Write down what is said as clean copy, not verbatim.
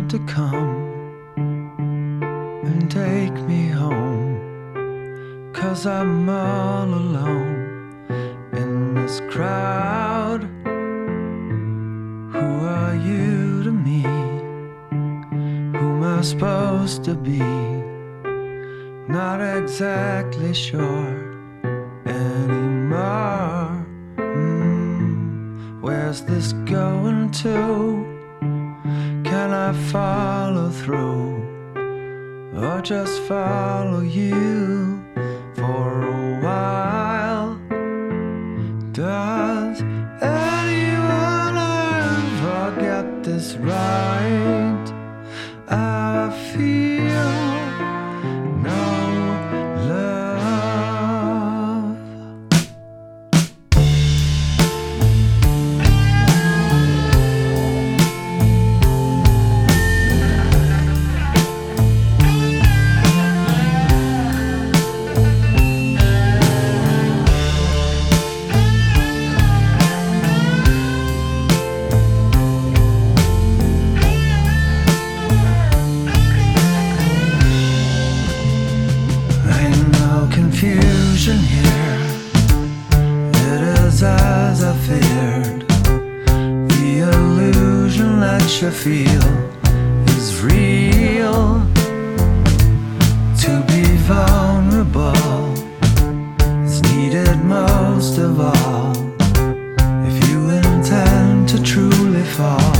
to come and take me home, 'cause I'm all alone in this crowd. Who are you to me? Who am I supposed to be? Not exactly sure anymore. Where's this going to? Can I follow through, or just follow you for a while? Does anyone ever get this right? I feel no love. Confusion here, it is as I feared. The illusion that you feel is real. To be vulnerable is needed most of all, if you intend to truly fall.